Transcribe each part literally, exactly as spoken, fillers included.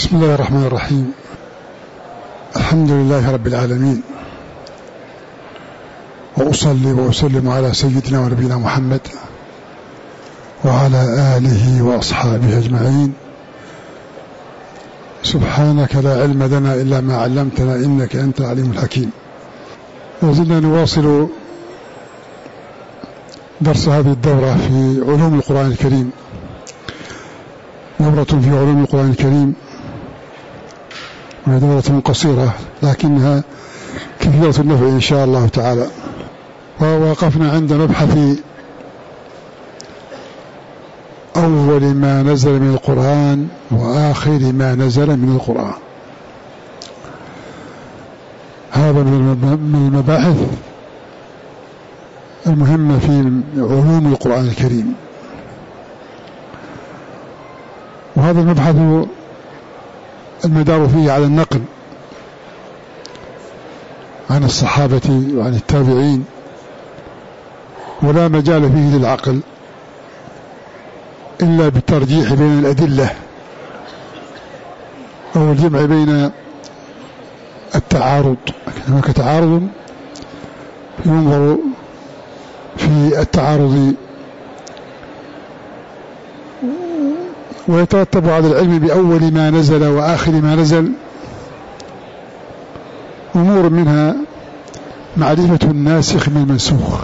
بسم الله الرحمن الرحيم. الحمد لله رب العالمين، وأصلي وأسلم على سيدنا ونبينا محمد وعلى آله وأصحابه أجمعين. سبحانك لا علم لنا إلا ما علمتنا إنك أنت العليم الحكيم. وزلنا نواصل درس هذه الدورة في علوم القرآن الكريم، دورة في علوم القرآن الكريم، وهي دورة قصيرة لكنها كثيرة النفع إن شاء الله تعالى. ووقفنا عند مبحث أول ما نزل من القرآن وآخر ما نزل من القرآن. هذا من المباحث المهمة في علوم القرآن الكريم، وهذا المبحث المدار فيه على النقل عن الصحابة وعن التابعين، ولا مجال فيه للعقل إلا بالترجيح بين الأدلة أو الجمع بين التعارض. هناك تعارض ينظر في التعارض ويترتب على العلم بأول ما نزل وآخر ما نزل أمور، منها معرفة الناسخ من المنسوخ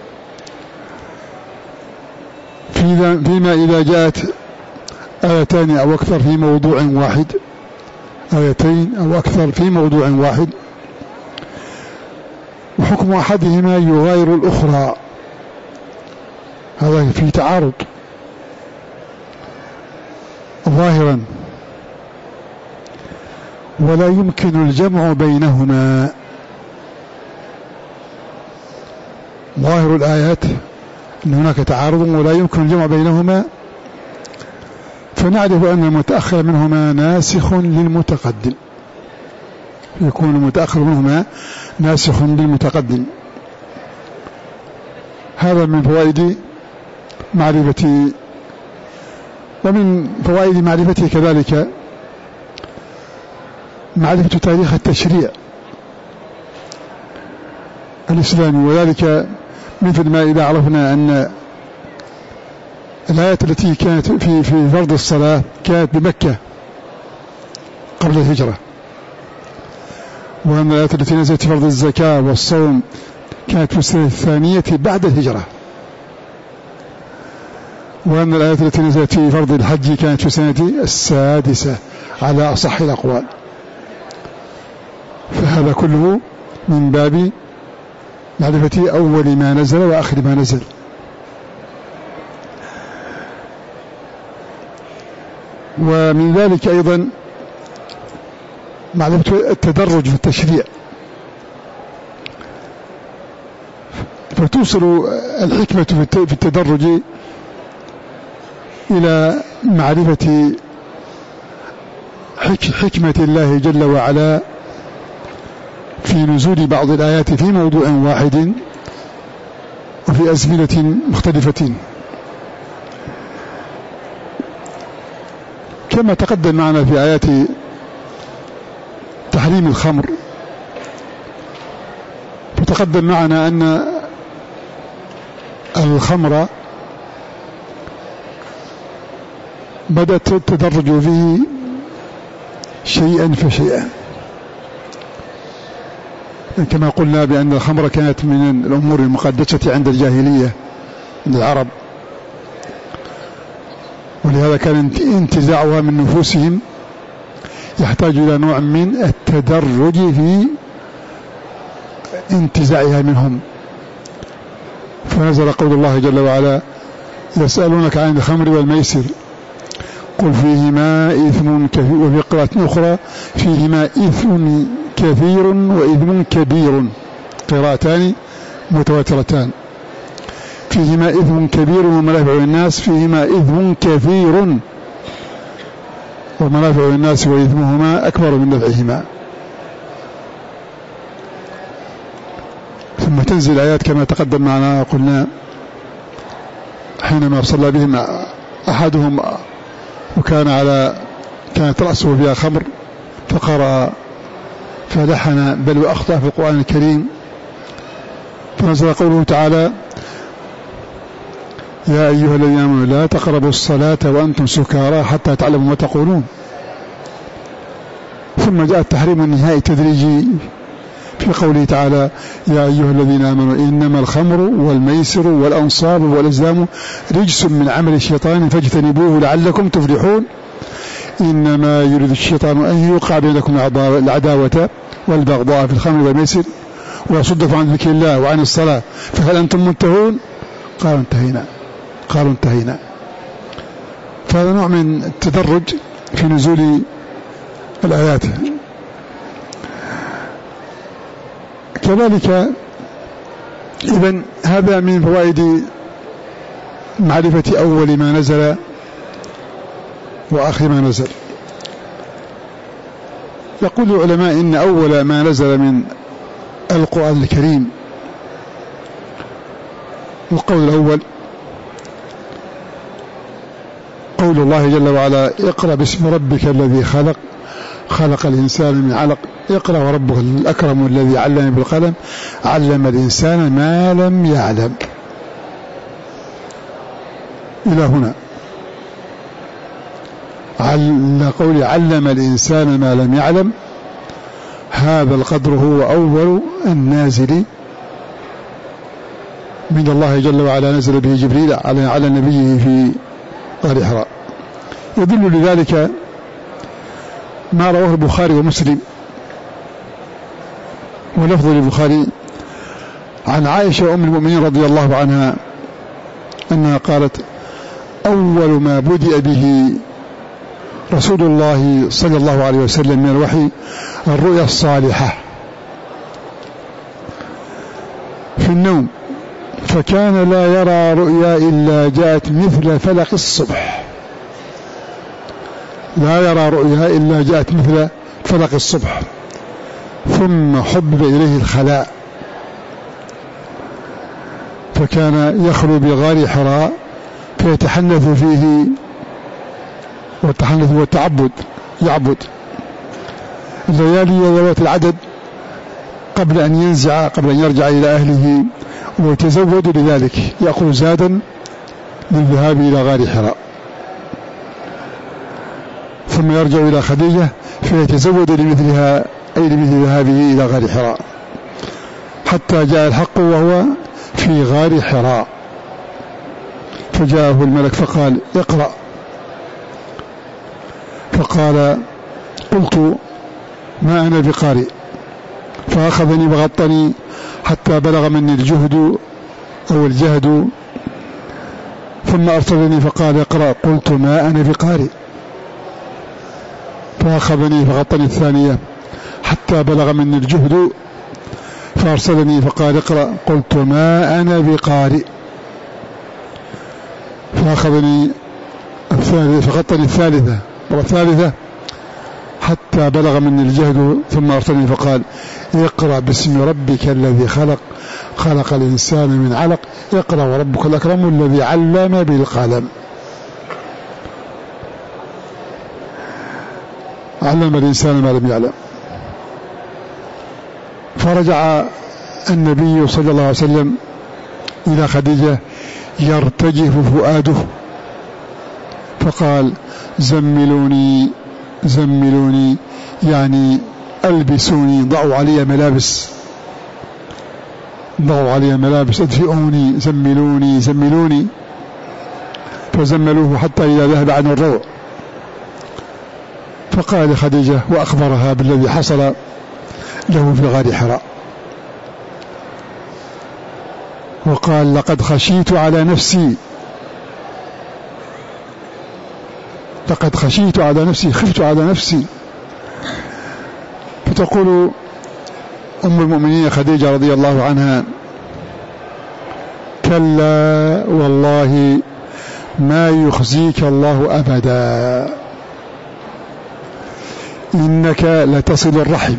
فيما إذا جاءت آيتان أو أكثر في موضوع واحد، آيتين أو أكثر في موضوع واحد، وحكم أحدهما يغاير الأخرى، هذا في تعارض ظاهرا، ولا يمكن الجمع بينهما. ظاهر الآيات أن هناك تعارض ولا يمكن الجمع بينهما، فنعرف أن المتأخر منهما ناسخ للمتقدم، يكون المتأخر منهما ناسخ للمتقدم. هذا من فوائد معرفة، ومن فوائد معرفته كذلك معرفة تاريخ التشريع الإسلامي، وذلك مثل ما إذا عرفنا أن الآيات التي كانت في في فرض الصلاة كانت بمكة قبل الهجرة، وأن الآيات التي نزلت في فرض الزكاة والصوم كانت في السنة الثانية بعد الهجرة، وأن الآيات التي نزلت في فرض الحج كانت في السنة السادسة على أصح الأقوال. فهذا كله من باب معرفة أول ما نزل وآخر ما نزل. ومن ذلك أيضا معرفة التدرج في التشريع، فتوصل الحكمة في التدرج إلى معرفة حكمة الله جل وعلا في نزول بعض الآيات في موضوع واحد وفي أزمنة مختلفة، كما تقدم معنا في آيات تحريم الخمر. فتقدم معنا أن الخمر بدأت التدرج فيه شيئا فشيئا، كما قلنا بأن الخمر كانت من الأمور المقدسة عند الجاهلية عند العرب، ولهذا كان انتزاعها من نفوسهم يحتاج إلى نوع من التدرج في انتزاعها منهم. فنزل قول الله جل وعلا: يسألونك عن الخمر والميسر قل فيهما إثم كثير، وفي قراءة أخرى فيهما إثم كثير وإثم كبير، قراءتان متواترتان. فيهما إثم كبير ومنافع للناس، فيهما إثم كثير ومنافع للناس وإثمهما أكبر من نفعهما. ثم تنزل الآيات كما تقدم معنا، قلنا حينما صلى بهم أحدهم وكان على كانت رأسه فيها خمر فقرأ فلحن بل وأخطأ في القرآن الكريم، فنزل قوله تعالى: يا أيها الذين آمنوا لا تقربوا الصلاة وأنتم سكارى حتى تعلموا ما تقولون. ثم جاء التحريم النهائي التدريجي في قوله تعالى: يا أيها الذين آمنوا إنما الخمر والميسر والأنصاب والأزلام رجس من عمل الشيطان فاجتنبوه لعلكم تفلحون. إنما يريد الشيطان أن يوقع بينكم العداوة والبغضاء في الخمر والميسر ويصدكم عن ذكر الله وعن الصلاة فهل أنتم منتهون؟ قالوا انتهينا قالوا انتهينا. فهذا نوع من التدرج في نزول الآيات. كذلك إذن هذا من فوائد معرفة أول ما نزل وآخر ما نزل. يقول العلماء إن أول ما نزل من القرآن الكريم القول الأول قول الله جل وعلا: اقرأ باسم ربك الذي خلق خلق الإنسان من علق اقرأ وربك الأكرم الذي علم بالقلم علم الإنسان ما لم يعلم. إلى هنا على قول علم الإنسان ما لم يعلم، هذا القدر هو أول النازل من الله جل وعلا، نزل به جبريل على على نبيه في غار حراء. يدل لذلك ما رواه البخاري ومسلم ولفظ البخاري عن عائشة أم المؤمنين رضي الله عنها أنها قالت: أول ما بدأ به رسول الله صلى الله عليه وسلم من الوحي الرؤيا الصالحة في النوم، فكان لا يرى رؤيا إلا جاءت مثل فلق الصبح، لا يرى رؤيا إلا جاءت مثل فلق الصبح. ثم حبب إليه الخلاء، فكان يخلو بغار حراء فيتحنث فيه، والتحنث والتعبد يعبد الليالي ذوات العدد قبل أن ينزع قبل أن يرجع إلى أهله، ويتزود لذلك يأخذ زادا للذهاب إلى غار حراء، ثم يرجع إلى خديجة فيتزود لمثلها أي لمثل ذهابه إلى غار حراء، حتى جاء الحق وهو في غار حراء، فجاءه الملك فقال: اقرأ. فقال: قلت: ما أنا بقارئ. فأخذني وغطني حتى بلغ مني الجهد أو الجهد، ثم أرسلني فقال: اقرأ. قلت: ما أنا بقارئ. فأخذني فغطني الثانية حتى بلغ مني الجهد فأرسلني فقال: اقرأ. قلت: ما أنا بقارئ. فأخذني الثالثة فغطني الثالثة والثالثة حتى بلغ مني الجهد ثم أرسلني فقال: اقرأ باسم ربك الذي خلق خلق الإنسان من علق اقرأ وربك الأكرم الذي علم بالقلم. علم الإنسان ما لم يعلم. فرجع النبي صلى الله عليه وسلم إلى خديجة يرتجف فؤاده، فقال: زملوني زملوني يعني ألبسوني، ضعوا علي ملابس ضعوا علي ملابس أدفئوني، زملوني زملوني. فزملوه حتى إذا ذهب عنه الروع، فقال لخديجة وأخبرها بالذي حصل له في غار حراء، وقال: لقد خشيت على نفسي لقد خشيت على نفسي خفت على نفسي. فتقول أم المؤمنين خديجة رضي الله عنها: كلا والله ما يخزيك الله أبدا، إنك لتصل الرحم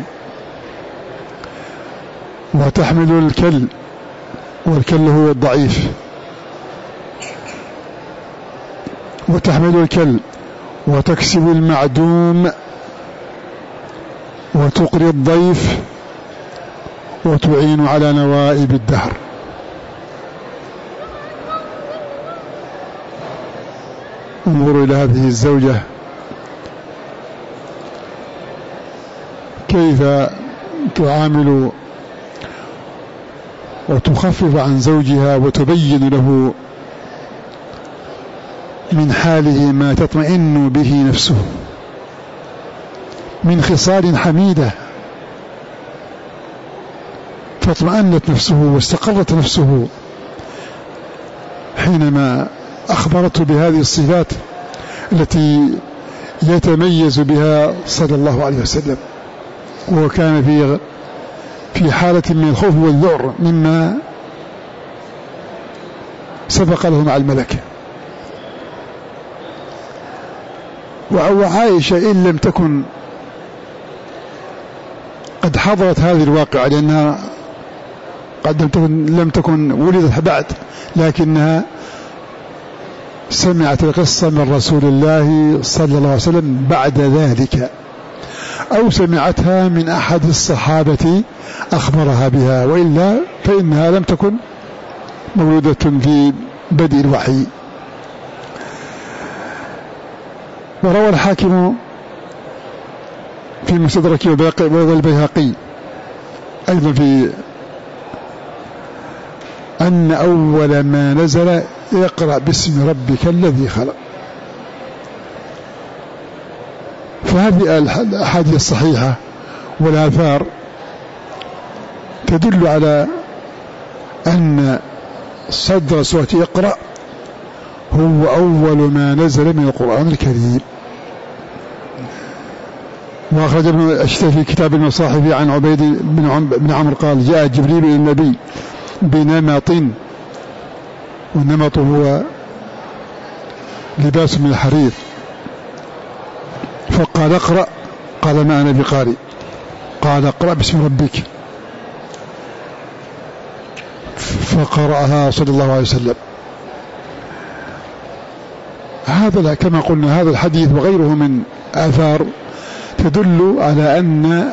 وتحمل الكل، والكل هو الضعيف، وتحمل الكل وتكسب المعدوم وتقري الضيف وتعين على نوائب الدهر. انظروا إلى هذه الزوجة كيف تعامل وتخفف عن زوجها وتبين له من حاله ما تطمئن به نفسه من خصال حميدة، فاطمأنت نفسه واستقرت نفسه حينما أخبرته بهذه الصفات التي يتميز بها صلى الله عليه وسلم، وكان في في حالة من الخوف والذعر مما سبق له مع الملك. وعائشة إن لم تكن قد حضرت هذه الواقعة لأنها قد لم تكن, لم تكن ولدت بعد، لكنها سمعت القصة من رسول الله صلى الله عليه وسلم بعد ذلك، أو سمعتها من أحد الصحابة أخبرها بها، وإلا فإنها لم تكن مولودة في بدء الوحي. وروى الحاكم في مستدرك والبيهقي أيضا في أن أول ما نزل اقرأ باسم ربك الذي خلق. فهذه الأحاديث الصحيحة والآثار تدل على أن صدر سورة اقرأ هو أول ما نزل من القرآن الكريم. وأخرج ابن أشتى في كتاب المصاحف عن عبيد بن عمرو قال جاء جبريل إلى النبي بنمط، والنمط هو لباس من الحرير، فقال اقرأ، قال ما أنا بقارئ، قال اقرأ باسم ربك، فقرأها صلى الله عليه وسلم. هذا كما قلنا هذا الحديث وغيره من آثار تدل على أن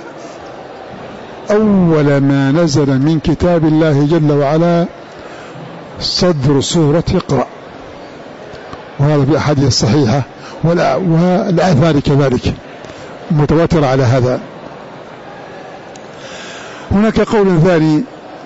أول ما نزل من كتاب الله جل وعلا صدر سورة اقرأ، وهذا في أحاديث الصحيحة والآثار كذلك متواتر على هذا. هناك قول ثاني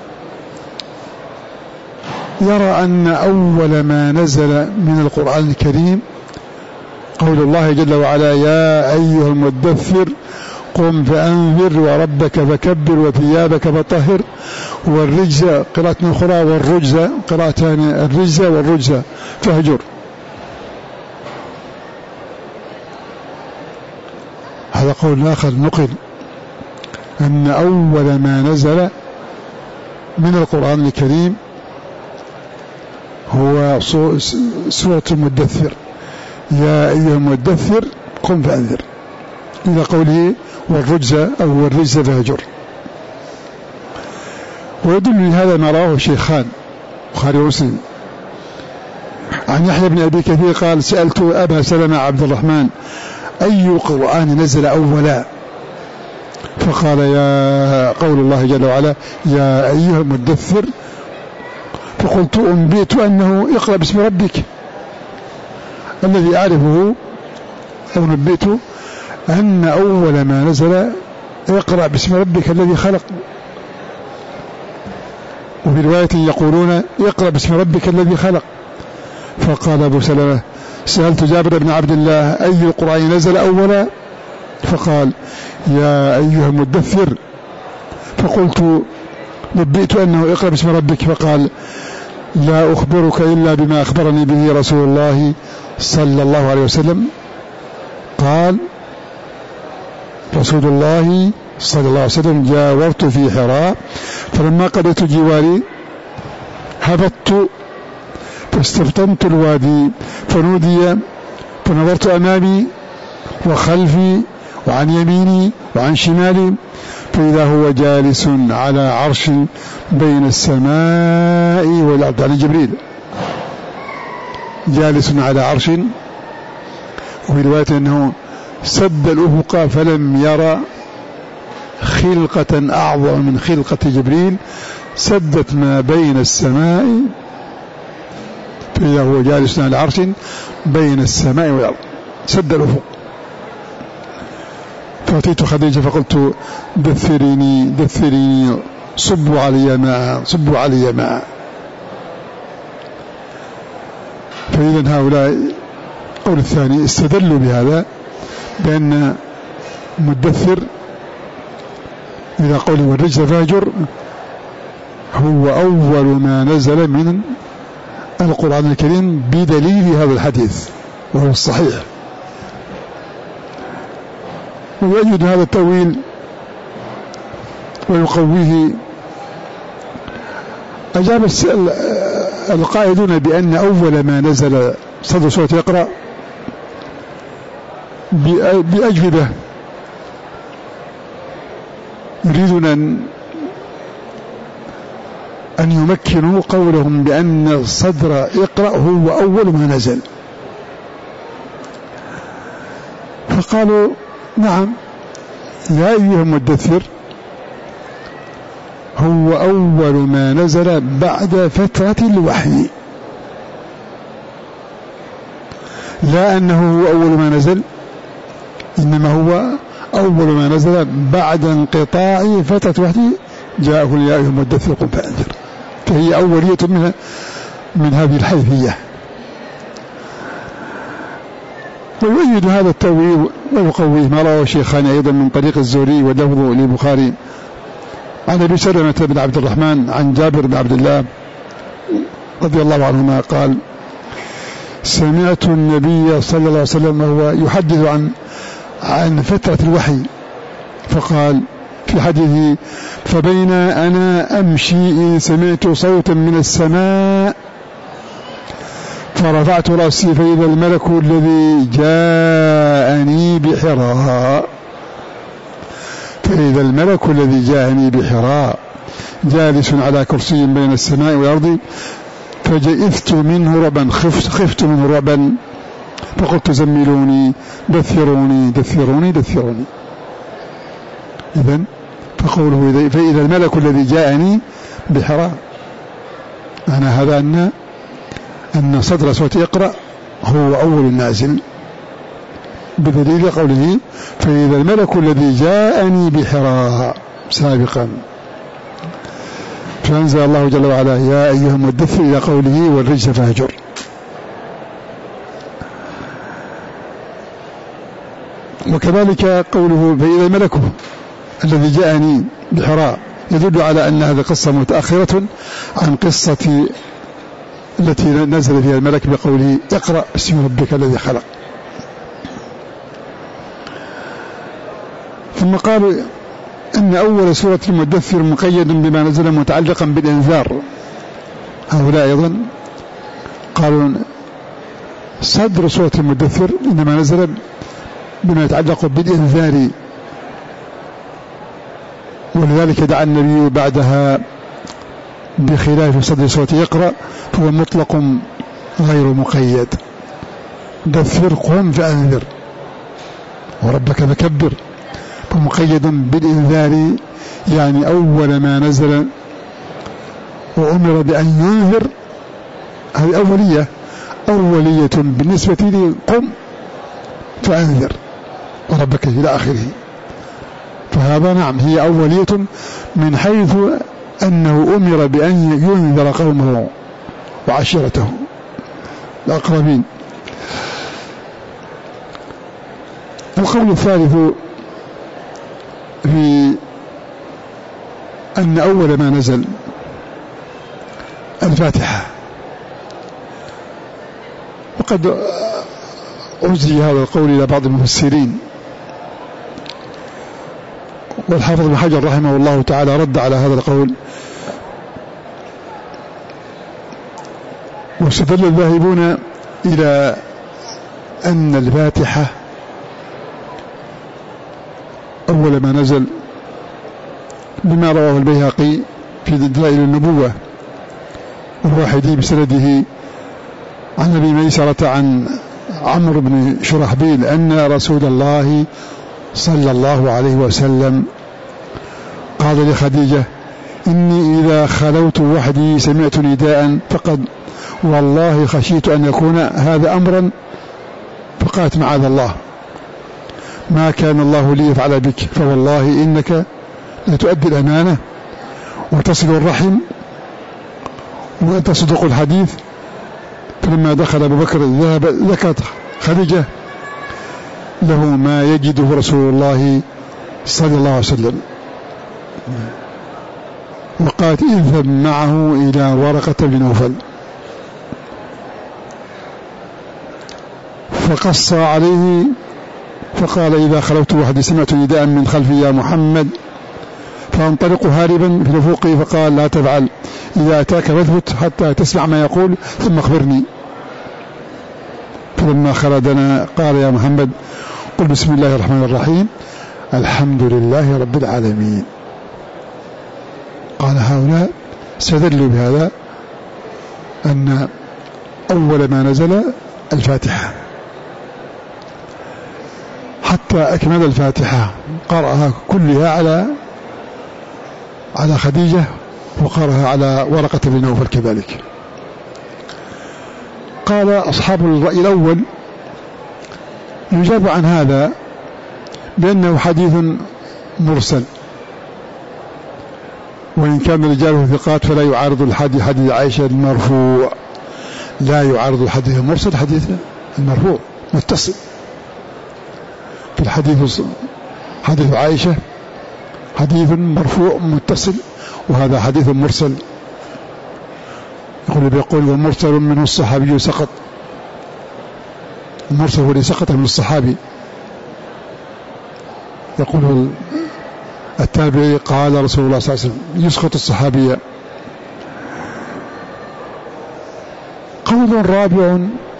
يرى أن أول ما نزل من القرآن الكريم قول الله جل وعلا يا أيها المدثر قم فأنذر وربك فكبر وثيابك فطهر والرجز قراءة أخرى والرجز قراءتان الرجز والرجز فهجر. هذا قول آخر نقل أن أول ما نزل من القرآن الكريم هو سورة المدثر يا أيها المدثر قم فأنذر إلى قوله والرجز أو الرجز فهجر. ويدل لهذا ما رواه الشيخان البخاري ومسلم عن يحيى بن أبي كثير قال سألت أبا سلمة عبد الرحمن أي قرآن نزل أولا؟ فقال يا قول الله جل وعلا يا أيها المدثر، فقلت أنبئت أنه اقرأ باسم ربك الذي أعرفه، أو نبئت أن أول ما نزل اقرأ باسم ربك الذي خلق. وفي رواية يقولون اقرأ باسم ربك الذي خلق. فقال أبو سلمة سألت جابر بن عبد الله أي القرآن نزل أولا؟ فقال يا أيها المدثر. فقلت نبئت أنه اقرأ باسم ربك. فقال لا أخبرك إلا بما أخبرني به رسول الله صلى الله عليه وسلم. قال رسول الله صلى الله عليه وسلم جاورت في حراء فلما قضيت جواري هبطت فاستفتنت الوادي فنودي فنظرت أمامي وخلفي وعن يميني وعن شمالي فإذا هو جالس على عرش بين السماء والأرض، يعني جبريل جالس على عرش وفي رواية أنه سد الأفق فلم يرى خلقة أعظم من خلقة جبريل سدت ما بين السماء، فإذا هو جالس على العرش بين السماء والأرض، سد الأفق. فأتيت خديجة فقلت دثريني دثريني صبوا علي ماء صبوا علي ماء. فإذا هؤلاء قول الثاني استدلوا بهذا بأن مدثر إذا قوله والرجل فاهجر هو أول ما نزل من القرآن الكريم بدليل هذا الحديث وهو الصحيح. ويجد هذا التأويل ويقويه أجاب القائدون بأن أول ما نزل صدر سورة اقرأ بأجوبة يريدون أن أن يمكنوا قولهم بأن صدر اقرأ هو أول ما نزل. فقالوا نعم يا أيها المدثر هو أول ما نزل بعد فترة الوحي، لا أنه هو أول ما نزل، إنما هو أول ما نزل بعد انقطاع فترة الوحي جاءه يا أيها المدثر قم فأنذر. فهي أولية من, من هذه الحيثية. ويؤيد هذا التأويل ويقويه ما رواه الشيخان أيضا من طريق الزهري واللفظ للبخاري عن أبي سلمة بن عبد الرحمن عن جابر بن عبد الله رضي الله عنهما قال سمعت النبي صلى الله عليه وسلم وهو يحدث عن عن فترة الوحي فقال في حديثه فبين أنا أمشي إن سمعت صوتا من السماء فرفعت رأسي فإذا الملك الذي جاءني بحراء فإذا الملك الذي جاءني بحراء جالس على كرسي بين السماء والأرض فجئثت منه رعبا خفت, خفت منه رعبا فقلت زملوني دثروني دثروني دثروني. إذن فقوله فإذا الملك الذي جاءني بحراء معنى هذا أن أن صدر سورة اقرأ هو أول النازل بدليل قوله فإذا الملك الذي جاءني بحراء سابقا. فأنزل الله جل وعلا يا أيها المدثر إلى قوله والرجز فاهجر. وكذلك قوله فإذا الملك الذي جاءني بحراء يدل على أن هذه قصة متأخرة عن قصة التي نزل فيها الملك بقوله اقرأ باسم ربك الذي خلق. ثم قال أن أول سورة المدثر مقيد بما نزل متعلقا بالإنذار. هؤلاء أيضا قالوا صدر سورة المدثر إنما نزل بما يتعلق بالإنذار، ولذلك دعا النبي بعدها بخلاف صدر سورة يقرأ فهو مطلق غير مقيد. دثر قم فأنذر وربك فكبر، فمقيد بالإنذار يعني أول ما نزل وأمر بأن ينذر. هذه أولية أولية بالنسبة لي قم فأنذر وربك إلى آخره. فهذا نعم هي أولية من حيث أنه أمر بأن ينذر قومه وعشيرته الأقربين. القول الثالث في أن أول ما نزل الفاتحة، وقد أزي هذا القول إلى بعض المفسرين، والحافظ ابن حجر رحمه الله تعالى رد على هذا القول. واستدل الذاهبون إلى أن الفاتحة أول ما نزل بما رواه البيهقي في دلائل النبوة والواحدي بسنده عن أبي ميسرة عن عمرو بن شرحبيل أن رسول الله صلى الله عليه وسلم قال لخديجة: إني إذا خلوت وحدي سمعت نداء فقد والله خشيت أن يكون هذا أمرا، فقالت: معاذ الله، ما كان الله لي يفعل بك، فوالله إنك لتؤدي الأمانة وتصل الرحم وتصدق الحديث. فلما دخل أبو بكر ذهب ذكرت خديجة له ما يجده رسول الله صلى الله عليه وسلم، وقالت: اذهب معه إلى ورقة بن نوفل. فقص عليه فقال: إذا خلوت وحدي سمعت نداء من خلفي يا محمد، فانطلق هاربا في رفوقي، فقال: لا تفعل، إذا أتاك فاثبت حتى تسمع ما يقول ثم أخبرني. فلما خلدنا قال: يا محمد قل بسم الله الرحمن الرحيم الحمد لله رب العالمين. قال: هؤلاء استدلوا بهذا أن أول ما نزل الفاتحة، حتى أكمل الفاتحة قرأها كلها على على خديجة، وقرأها على ورقة بن نوفل كذلك. قال أصحاب الرأي الأول: يجاب عن هذا بأنه حديث مرسل، وإن كان رجاله ثقات فلا يعارض الحديث حديث عائشة المرفوع، لا يعارض الحديث المرسل حديث المرفوع متصل. في الحديث حديث عائشة حديث مرفوع متصل، وهذا حديث مرسل. يقول بيقول: والمرسل منه الصحابي سقط. المرسل هو اللي سقط من الصحابي. يقول التابعي: قال رسول الله صلى الله عليه وسلم، يسقط الصحابي. قول رابع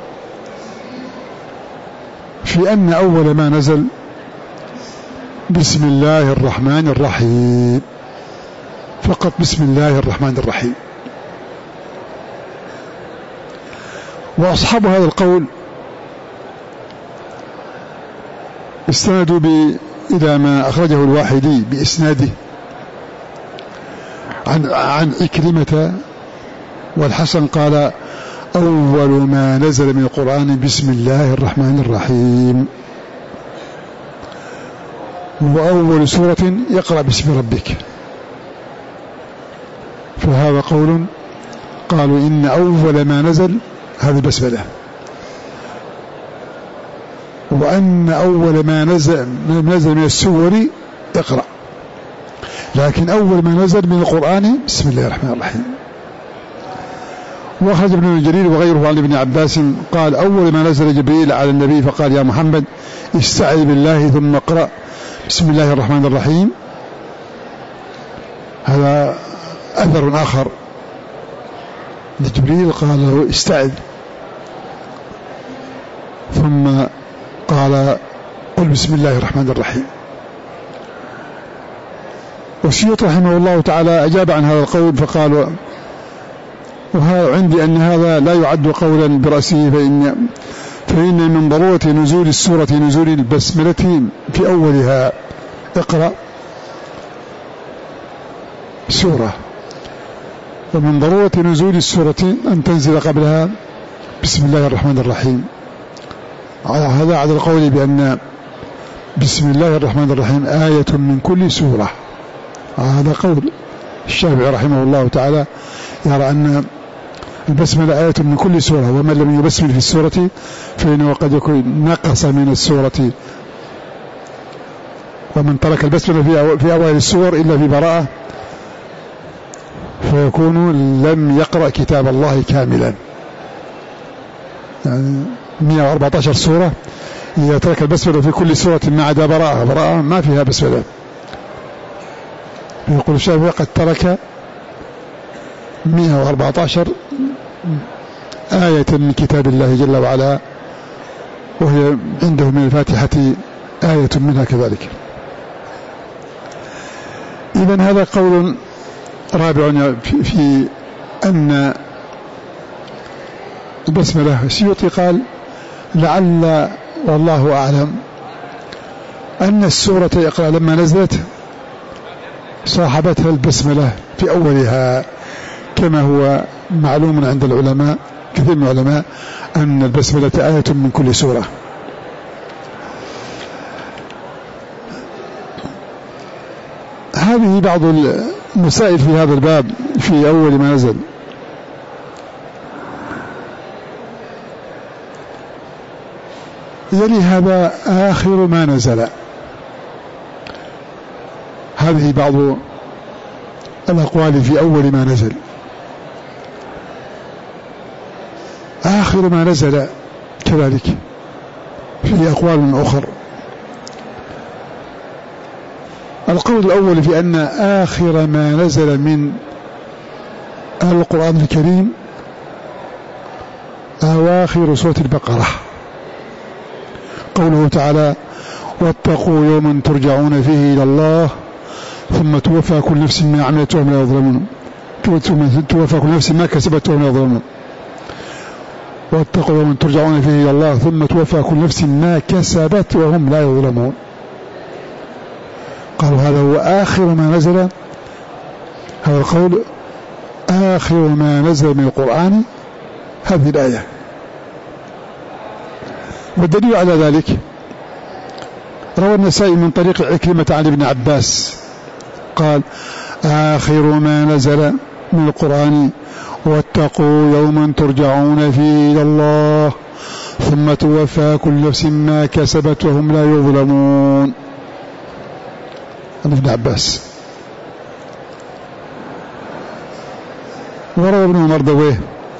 في أن أول ما نزل بسم الله الرحمن الرحيم، فقط بسم الله الرحمن الرحيم. وأصحاب هذا القول استندوا إلى ما أخرجه الواحدي بإسناده عن عن إكرمة والحسن قال: أول ما نزل من القرآن بسم الله الرحمن الرحيم، وأول سورة يقرأ باسم ربك. فهذا قول قالوا إن أول ما نزل هذا البسملة، وأن أول ما نزل, نزل من السور اقرأ، لكن أول ما نزل من القرآن بسم الله الرحمن الرحيم. وأخرج ابن جرير وغيره عن ابن عباس قال: أول ما نزل جبريل على النبي فقال: يا محمد استعذ بالله ثم اقرأ بسم الله الرحمن الرحيم. هذا أثر آخر لجبريل قال له استعذ، ثم قال: قل بسم الله الرحمن الرحيم. والسيوطي رحمه الله تعالى أجاب عن هذا القول فقال: وعندي أن هذا لا يعد قولا برأسه، فإن, فإن من ضرورة نزول السورة نزول البسملة في أولها، اقرأ سورة، ومن ضرورة نزول السورة أن تنزل قبلها بسم الله الرحمن الرحيم. هذا على القول بأن بسم الله الرحمن الرحيم آية من كل سورة. هذا قول الشافعي رحمه الله تعالى، يرى أن البسملة آية من كل سورة، ومن لم يبسمل في السورة فإنه قد يكون نقص من السورة، ومن ترك البسملة في أول السور إلا في براءة فيكون لم يقرأ كتاب الله كاملا. يعني مئة وأربعة عشر سورة، إذا ترك البسملة في كل سورة ما عدا براءة، براءة ما فيها بسملة. يقول الشافعي قد ترك مئة وأربعة عشر آية من كتاب الله جل وعلا، وهي عنده من الفاتحة آية منها كذلك. إذن هذا قول رابع في أن البسملة. السيوطي قال: لعل والله أعلم أن السورة اقرأ لما نزلت صاحبتها البسملة في أولها، كما هو معلوم عند العلماء كثير من العلماء أن البسملة آية من كل سورة. هذه بعض المسائل في هذا الباب في أول ما نزل. يلي هذا آخر ما نزل. هذه بعض الأقوال في أول ما نزل. آخر ما نزل كذلك في أقوال أخر. القول الأول في أن آخر ما نزل من القرآن الكريم أواخر سورة البقرة، قوله تعالى: واتقوا يوما ترجعون فيه إلى الله ثم توفى كل نفس ما عملت وهم لا يظلمون، توفى كل نفس ما كسبت وهم لا يظلمون. واتقوا يوما ترجعون فيه إلى الله ثم توفى كل نفس ما كسبت وهم لا يظلمون. قالوا هذا هو آخر ما نزل، هذا القول آخر ما نزل من القرآن هذه الآية. والدليل على ذلك روى النسائي من طريق عكرمة عن ابن عباس قال: آخر ما نزل من القرآن واتقوا يوما ترجعون فيه إلى الله ثم توفى كل نفس ما كسبت وهم لا يظلمون. عن ابن عباس. وروى ابن مردويه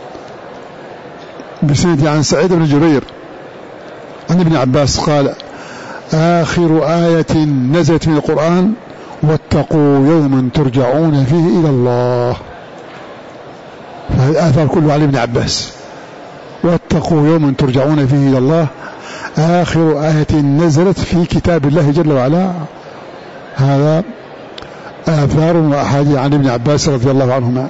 بسند عن سعيد بن جبير عن ابن عباس قال: آخر آية نزلت من القرآن واتقوا يوما ترجعون فيه إلى الله. فهذه الآثار كلها عن ابن عباس. واتقوا يوما ترجعون فيه إلى الله آخر آية نزلت في كتاب الله جل وعلا. هذا آثار وأحاديث عن ابن عباس رضي الله عنهما.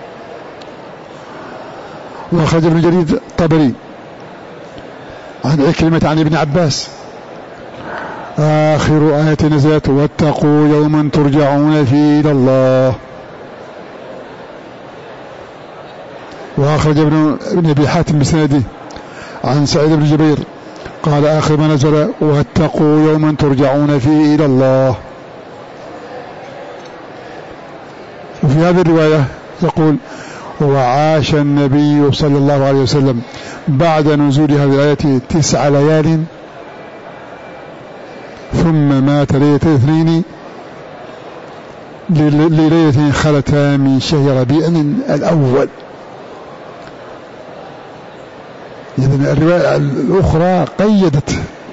وأخرج ابن جرير الطبري عن عكرمة عن ابن عباس: آخر آية نزلت واتقوا يوما ترجعون فيه إلى الله. وأخرج ابن أبي حاتم بسنده عن سعيد بن جبير قال: آخر ما نزل واتقوا يوما ترجعون فيه إلى الله. وفي هذه الرواية يقول: وعاش النبي صلى الله عليه وسلم بعد نزول هذه الآية تسع ليال ثم مات ليلة الاثنين لليلة خلتا من شهر ربيع الأول. إذن الرواية الأخرى قيدت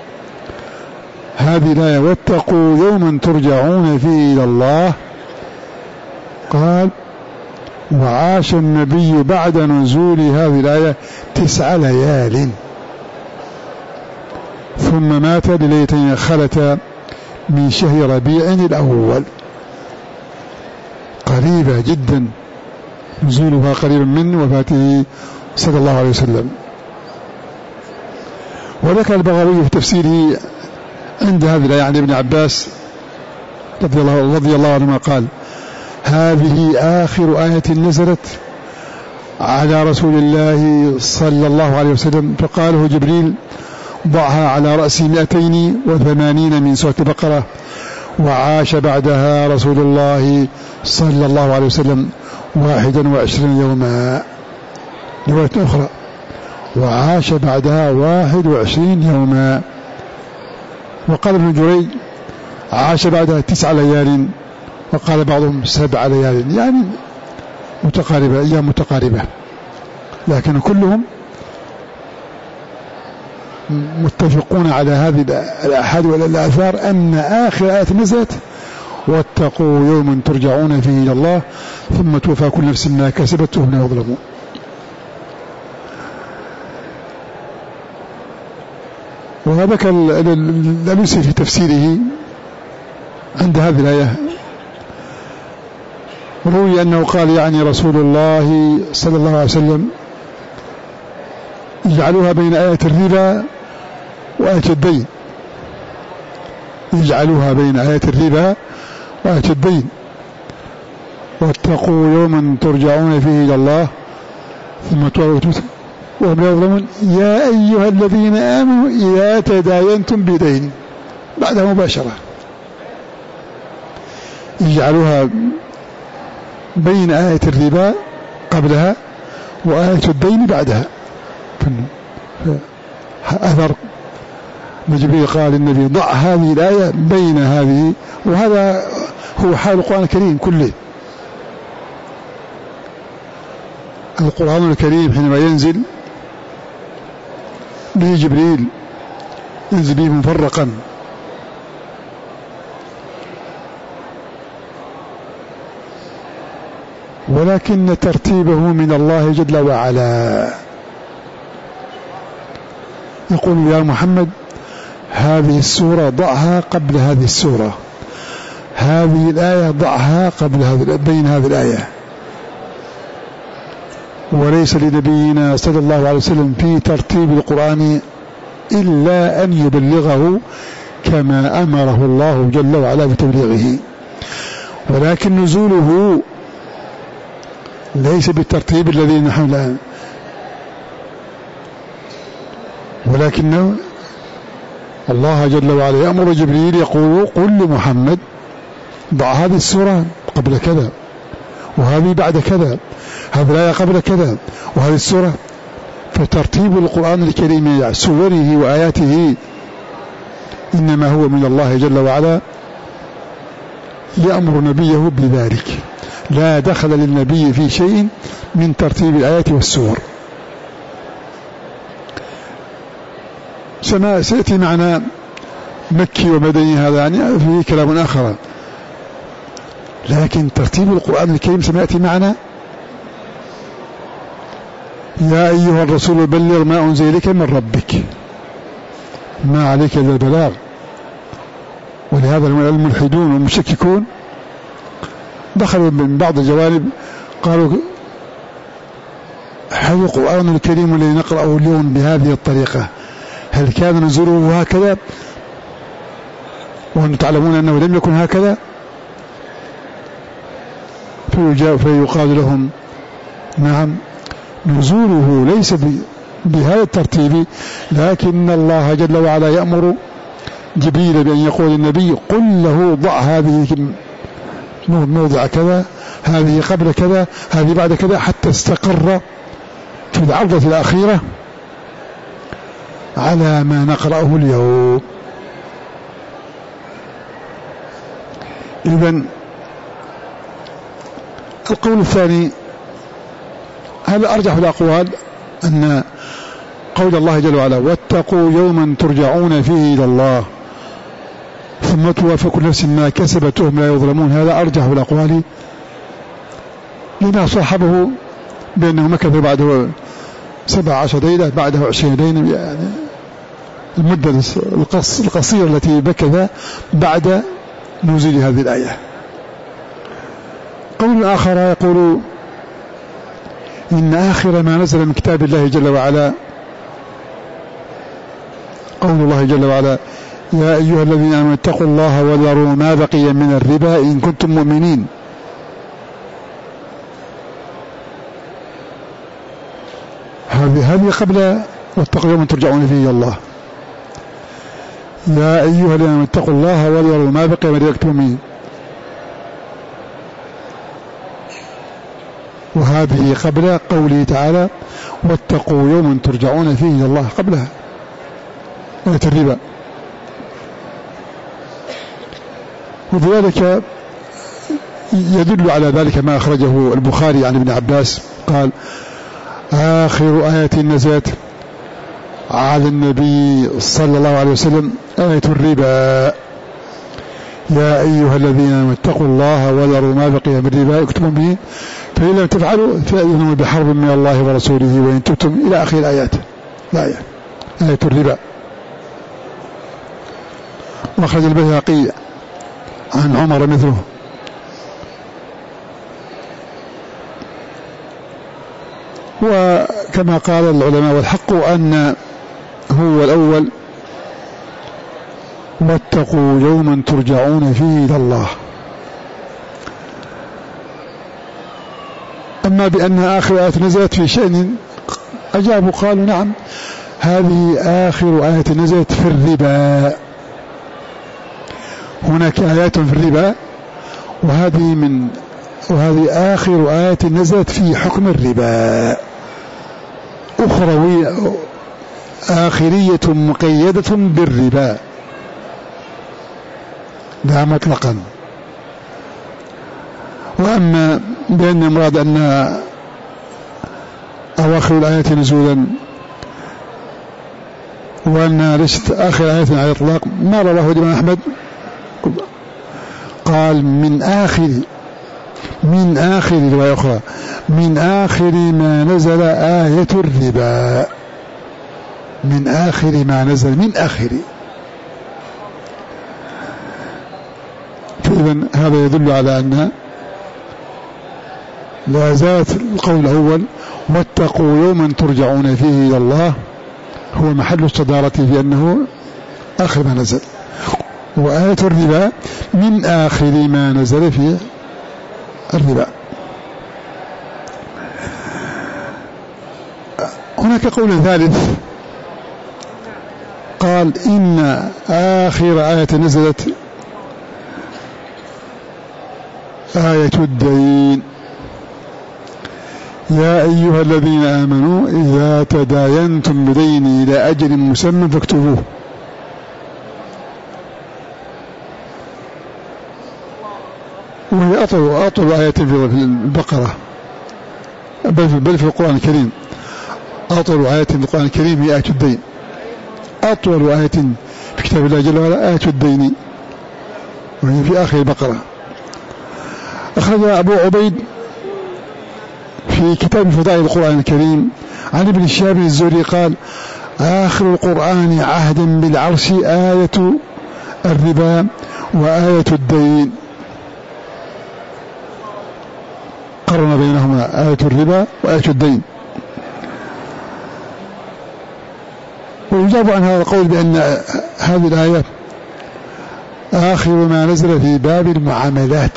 هذه الآية: واتقوا يوما ترجعون فيه إلى الله. قال: وعاش النبي بعد نزول هذه الآية تسع ليال ثم مات لليلتين خلتا من شهر ربيع الأول. قريبة جدا، نزولها قريبا من وفاته صلى الله عليه وسلم. وذكر البغوي في تفسيره عند هذه الآية عن ابن عباس رضي الله, رضي الله عنهما قال: هذه آخر آية نزلت على رسول الله صلى الله عليه وسلم، فقاله جبريل: ضعها على رأس مئتين وثمانين من سورة البقرة. وعاش بعدها رسول الله صلى الله عليه وسلم واحدا وعشرين يوما. رواية أخرى: وعاش بعدها واحد وعشرين يوما. وقال ابن جريج: عاش بعدها تسع ليال، وقال بعضهم سبع ليال، يعني متقاربة، أيام متقاربة، لكن كلهم متفقون على هذه الأحاديث والآثار أن آخر آية نزلت: واتقوا يوما ترجعون فيه إلى الله ثم توفى كل نفس ما كسبت وهم لا يظلمون. وذكر الألوسي في تفسيره عند هذه الآية، روي أنه قال: يعني رسول الله صلى الله عليه وسلم: اجعلوها بين آية الربا وآية الدين، يجعلوها بين آية الربا وآية الدين. واتقوا يوما ترجعون فيه إلى الله ثم توفى وهم لا يظلمون يا أيها الذين آمنوا إذا تداينتم بدين، بعدها مباشرة يجعلوها بين آية الربا قبلها وآية الدين بعدها. أثر جبريل قال للنبي ضع هذه الآية بين هذه، وهذا هو حال القرآن الكريم كله. القرآن الكريم حينما ينزل به جبريل ينزل به مفرقا، ولكن ترتيبه من الله جل وعلا. يقول يا محمد هذه السورة ضعها قبل هذه السورة، هذه الآية ضعها قبل هذه بين هذه الآية. وليس لنبينا صلى الله عليه وسلم في ترتيب القرآن إلا أن يبلغه كما أمره الله جل وعلا بتبليغه، ولكن نزوله ليس بالترتيب الذي نحن الآن، ولكن الله جل وعلا يأمر جبريل يقول قل لمحمد ضع هذه السورة قبل كذا، وهذه بعد كذا، هذه الآية قبل كذا، وهذه السورة. فترتيب القرآن الكريم سوره وآياته إنما هو من الله جل وعلا، يأمر نبيه بذلك، لا دخل للنبي في شيء من ترتيب الآيات والسور. سيأتي معنا مكي ومدني، هذا يعني فيه كلام آخر، لكن ترتيب القرآن الكريم سيأتي معنا. يا أيها الرسول بلغ ما أنزل إليك من ربك، ما عليك إلا البلاغ. ولهذا الملحدون والمشككون دخلوا من بعض الجوانب قالوا هل القرآن الكريم الذي نقرأه اليوم بهذه الطريقة هل كان نزوله هكذا؟ وأنتم تعلمون أنه لم يكن هكذا. فيقال لهم نعم نزوله ليس بهذا الترتيب، لكن الله جل وعلا يأمر جبريل بأن يقول النبي قل له ضع هذه موضع كذا، هذه قبل كذا، هذه بعد كذا، حتى استقر في العرضة الأخيرة على ما نقرأه اليوم. إذن القول الثاني، هذا أرجح الأقوال، أن قول الله جل وعلا واتقوا يوما ترجعون فيه إلى الله ثم توفى كل نفس ما كسبت وهم لا يظلمون، هذا أرجح الأقوال، لما صاحبه بأنه مكث بعده سبع عشر ليلة، بعده عشرين ليلة، يعني المدة القصيرة التي مكث بعد نزول هذه الآية. قول آخر يقول إن آخر ما نزل من كتاب الله جل وعلا قول الله جل وعلا يا أيها الذين آمنوا اتقوا الله وذروا ما بقي من الربا إن كنتم مؤمنين. هذه هذه قبل واتقوا يوما ترجعون فيه إلى الله. يا أيها الذين آمنوا اتقوا الله وذروا ما بقي من الربا إن كنتم مؤمنين، وهذه قبل قوله تعالى واتقوا يوما ترجعون فيه إلى الله، قبلها آية الربا. وذلك يدل على ذلك ما أخرجه البخاري عن ابن عباس قال آخر آية نزلت على النبي صلى الله عليه وسلم آية الربا يا أيها الذين آمنوا اتقوا الله وذروا ما بقي من الربا اكتبوا به فإن لم تفعلوا فأذنوا بحرب من الله ورسوله وإن تبتم إلى آخر الآيات. الآية آية الربا. وأخرج البيهقي عن عمر مثله. وكما قال العلماء والحق أن هو الأول واتقوا يوما ترجعون فيه إلى الله. أما بأنها آخر آية نزلت في شأن أجابوا قالوا نعم، هذه آخر آية نزلت في الربا. هناك آيات في الربا، وهذه من وهذه آخر آية نزلت في حكم الربا، أخروية آخرية مقيدة بالربا لا مطلقا. وأما بأن المراد أن أواخر الآيات نزولا وأن ليست آخر آية على الإطلاق، ما رواه الإمام أحمد قال من آخر من آخر رواية أخرى من آخر ما نزل آية الربا، من آخر ما نزل من آخر. فإذن هذا يدل على أن لا زالت القول الأول واتقوا يوما ترجعون فيه إلى الله هو محل الصدارة في أنه آخر ما نزل، وآية الربا من آخر ما نزل في الربا. هناك قول ثالث قال إن آخر آية نزلت آية الدين، يا أيها الذين آمنوا إذا تداينتم بدين إلى أجل مسمى فاكتبوه. وهي أطول, أطول آية في البقرة، بل في القرآن الكريم أطول آية في القرآن الكريم هي آية الدين. أطول آية في كتاب الله جل وعلا آية الدين، وهي في آخر البقرة. أخرج أبو عبيد في كتاب فضائل القرآن الكريم عن ابن الشهاب الزهري قال آخر القرآن عهدا بالعرش آية الربا وآية الدين، قرن بينهما آية الربا وآية الدين. ويجاب عن هذا القول بأن هذه الآية آخر ما نزل في باب المعاملات،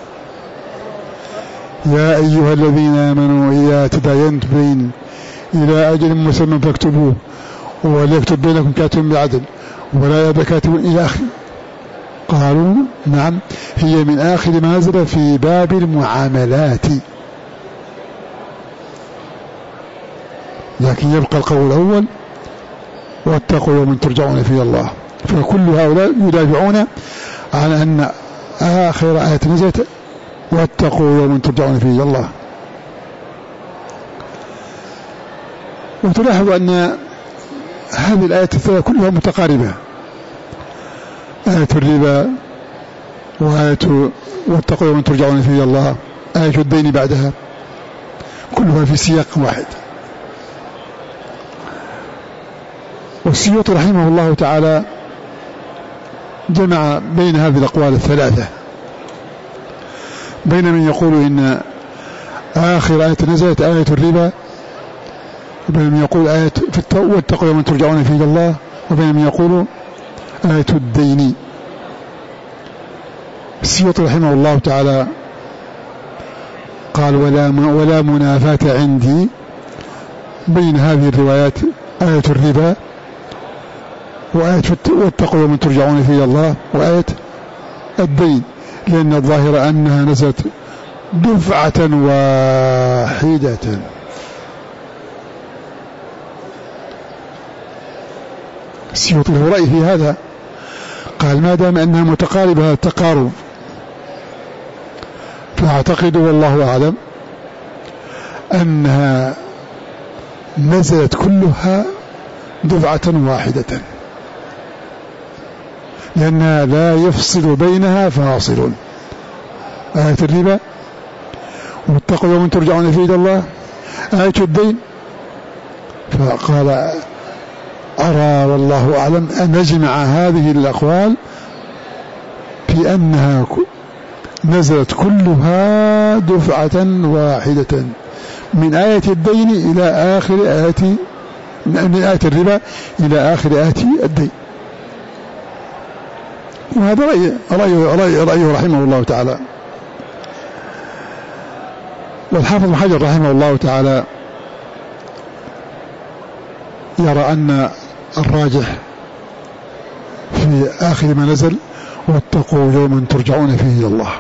يا أيها الذين آمنوا إذا تداينت بين إلى أجل مسمى فاكتبوه وليكتب بينكم كاتب بالعدل ولا يأبى كاتب إلى آخر. قالوا نعم، هي من آخر ما نزل في باب المعاملات، لكن يبقى القول الأول واتقوا يوما ترجعون فيه الله. فكل هؤلاء يدافعون على أن آخر آية نزلت واتقوا يوما ترجعون فيه الله. وتلاحظ أن هذه الآيات الثلاثة كلها متقاربة، آية الربا وآية واتقوا يوما ترجعون فيه الله، آية الدين بعدها، كلها في سياق واحد. والسيوطي رحمه الله تعالى جمع بين هذه الأقوال الثلاثة، بين من يقول إن آخر آية نزلت آية الربا، وبين من يقول آية واتقوا يوما ترجعون فيه إلى الله، وبين من يقول آية الدين. السيوطي رحمه الله تعالى قال ولا ولا منافاة عندي بين هذه الروايات آية الربا وآية واتقوا يوما ترجعون فيه إلى الله وآية الدين، لأن الظاهر أنها نزلت دفعة واحدة. السيوطي له رأي في هذا، قال ما دام أنها متقاربة التقارب فأعتقد والله أعلم أنها نزلت كلها دفعة واحدة، لأنها لا يفصل بينها فاصل. آية الربا واتقوا يوما ترجعون فيه إلى الله، آية الدين. فقال أرى والله أعلم أن نجمع هذه الأقوال في أنها نزلت كلها دفعة واحدة من آية الدين إلى آخر آية، من آية الربا إلى آخر آية الدين. وهذا رأي رأيه, رأيه, رأيه رحمه الله تعالى. والحافظ ابن حجر رحمه الله تعالى يرى أن الراجح في آخر ما نزل واتقوا يوما ترجعون فيه إلى الله.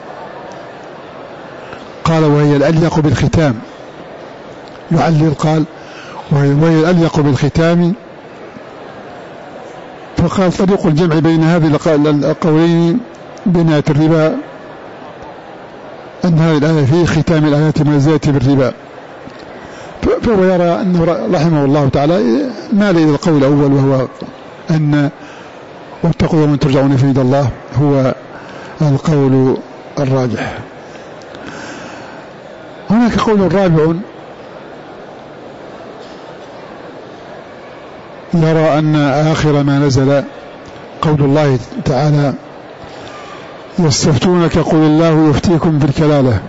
قال وهي الأليق بالختام، يعلل قال وهي الأليق بالختام، فقال طريق الجمع بين هذه القولين بناية الربا أن هذه الآية في ختام الآيات منزلة بالربا، فهو يرى أنه رحمه الله تعالى مال إلى القول الأول وهو أن واتقوا يوما ترجعون فيه إلى الله هو القول الراجح. هناك قول رابع يرى أن آخر ما نزل قول الله تعالى يستفتونك قل الله يفتيكم في الكلالة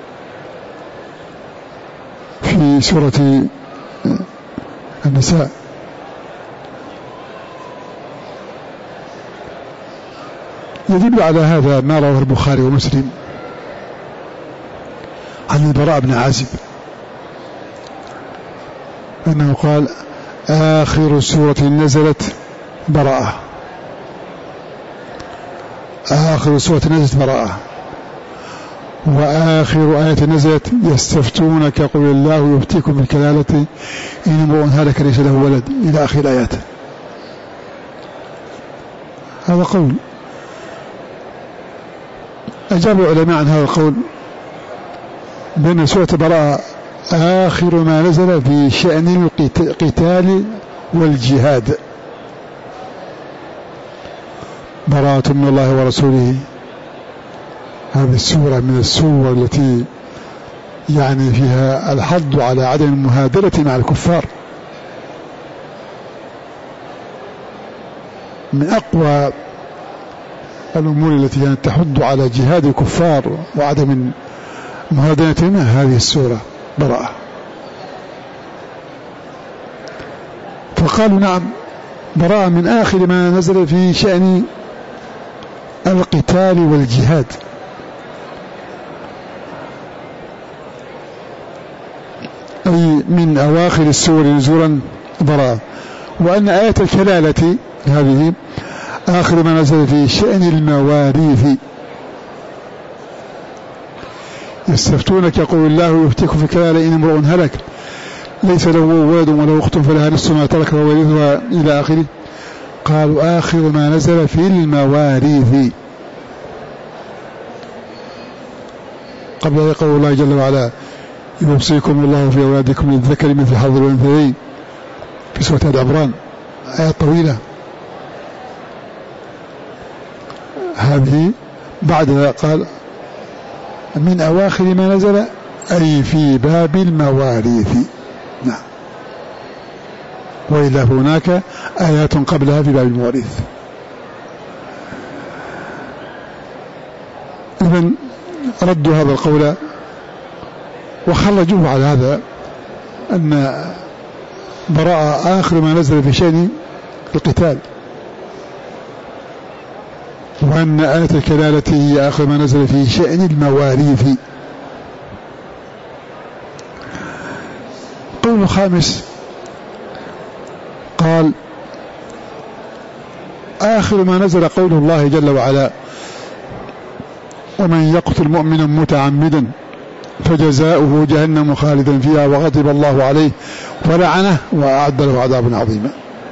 في سورة النساء. يدل على هذا ما رواه البخاري ومسلم عن البراء بن عازب أنه قال آخر سورة نزلت براءة، آخر سورة نزلت براءة، وآخر آية نزلت يستفتونك قل الله يفتيكم بالكلالة إن امرؤ هلك ليس له ولد إلى آخر الآيات. هذا قول. أجاب العلماء عن هذا القول بأن سورة براءة آخر ما نزل في شأن القتال والجهاد، براءة من الله ورسوله. هذه السورة من السور التي يعني فيها الحض على عدم المهادرة مع الكفار، من أقوى الأمور التي كانت تحض على جهاد الكفار وعدم مهادنتهم هذه السورة براءة. فقالوا نعم براءة من آخر ما نزل في شأن القتال والجهاد، أي من أواخر السور نزولا براءة. وأن آية الكلالة هذه آخر ما نزل في شأن المواريث، يستفتونك يقول الله يفتيكم في الكلالة إن امرؤ هلك ليس له ولد وله أخت فلها نصف ما ترك وهو يرثها إلى آخره. قالوا آخر ما نزل في المواريث قبل يقول الله جل وعلا يوصيكم الله في أولادكم للذكر مثل حظ الأنثيين في سورة آل عمران، آية طويلة. هذه بعدها قال من أواخر ما نزل أي في باب المواريث. نعم، وإلا هناك آيات قبلها في باب المواريث. إذن ردوا هذا القول وخرجوه على هذا أن براءة آخر ما نزل في شأن القتال، وأن آية الكلالة هي آخر ما نزل في شأن المواريث. قول خامس قال آخر ما نزل قول الله جل وعلا ومن يقتل مؤمنا متعمدا فجزاؤه جهنم خالدا فيها وغضب الله عليه ولعنه وأعد له عذابا عظيما.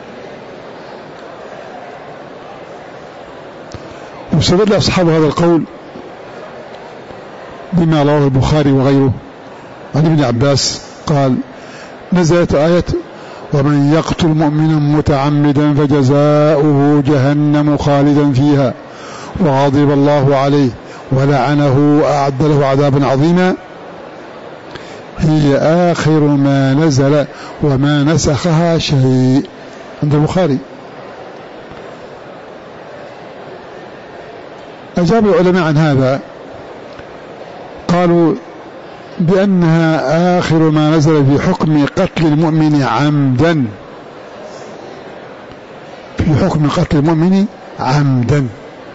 واستدل أصحاب هذا القول بما رواه البخاري وغيره عن ابن عباس قال نزلت آية ومن يقتل مؤمنا متعمدا فجزاؤه جهنم خالدا فيها وغضب الله عليه ولعنه وأعد له عذابا عظيما، هي آخر ما نزل وما نسخها شيء عند البخاري. أجاب العلماء عن هذا قالوا بأنها آخر ما نزل في حكم قتل المؤمن عمدا، في حكم قتل المؤمن عمدا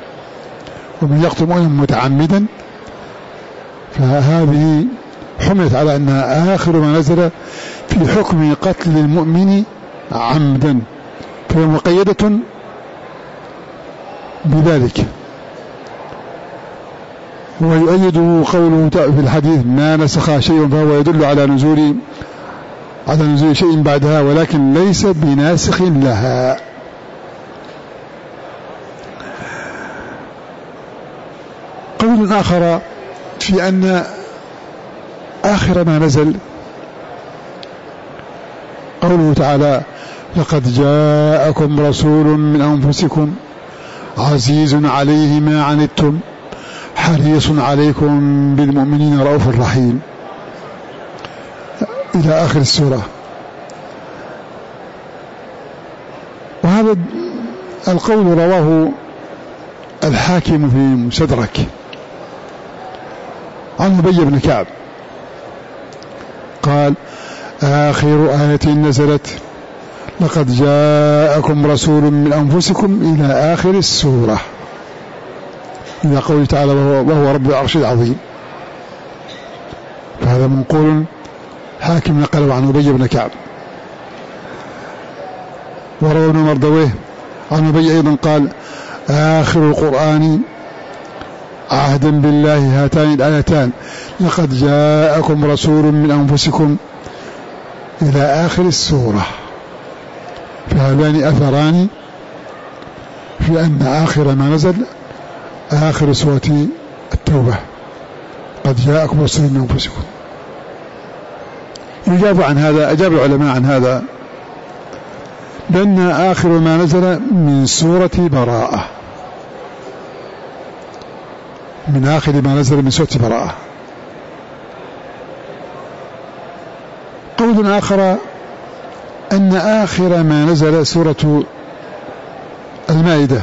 ومن يقتل مؤمنا متعمدا، فهذه حملت على أنها آخر ما نزل في حكم قتل المؤمن عمدا، فهي مقيدة بذلك. ويؤيده قوله في الحديث ما نسخ شيء فهو يدل على نزول على نزول شيء بعدها، ولكن ليس بناسخ لها. قول آخر في أن آخر ما نزل قوله تعالى لقد جاءكم رسول من أنفسكم عزيز عليه ما عنتم حريص عليكم بالمؤمنين رؤوف رحيم إلى آخر السورة. وهذا القول رواه الحاكم في مستدرك عن أبي بن كعب قال آخر آية نزلت لقد جاءكم رسول من أنفسكم إلى آخر السورة، إلى قوله تعالى وهو رب العرش العظيم. فهذا منقول حاكم نقله عن أبي بن كعب. وروى ابن مردويه عن أبي أيضا قال آخر القرآن عهدا بالله هاتان الآيتان لقد جاءكم رسول من أنفسكم إلى آخر السورة. فهذان أثران في أن آخر ما نزل آخر سورة التوبة قد جاءكم رسول من أنفسكم. يجاب عن هذا، أجاب العلماء عن هذا بأن آخر ما نزل من سورة براءة، من آخر ما نزل من سورة براءة. قول آخر أن آخر ما نزل سورة المائدة،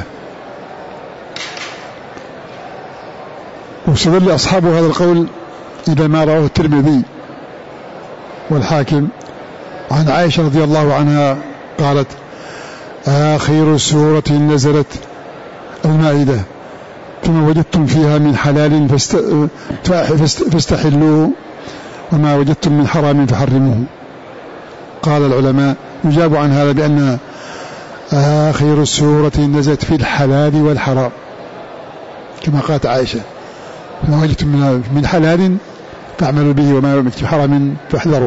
واستدل أصحاب هذا القول إلى ما رواه الترمذي والحاكم عن عائشة رضي الله عنها قالت آخر سورة نزلت المائدة فما وجدتم فيها من حلال فاست... فاستحلوه وما وجدتم من حرام فحرموه. قال العلماء يجاب عن هذا بأن آخر السورة نزلت في الحلال والحرام كما قالت عائشة ما وجدتم من حلال فاعملوا به وما وجدتم من حرام فاحذروه.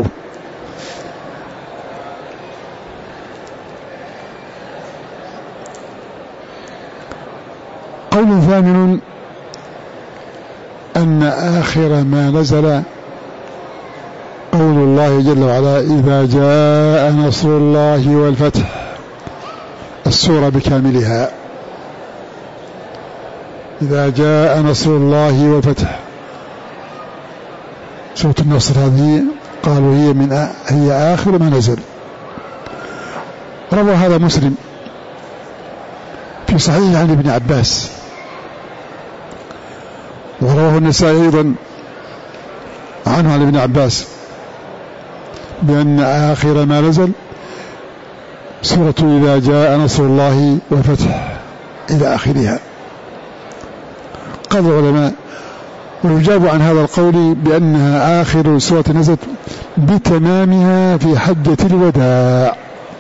قول ثامن أن آخر ما نزل قول الله جل وعلا إذا جاء نصر الله والفتح، السورة بكاملها إذا جاء نصر الله والفتح. سورة النصر هذه قالوا هي من هي آخر ما نزل. روى هذا مسلم في صحيح عن ابن عباس، ورواه النسائي أيضا عنه عن ابن عباس بأن آخر ما نزل سورة إذا جاء نصر الله والفتح إلى آخرها. قال العلماء ويجاب عن هذا القول بأنها آخر سورة نزلت بتمامها في حجة الوداع،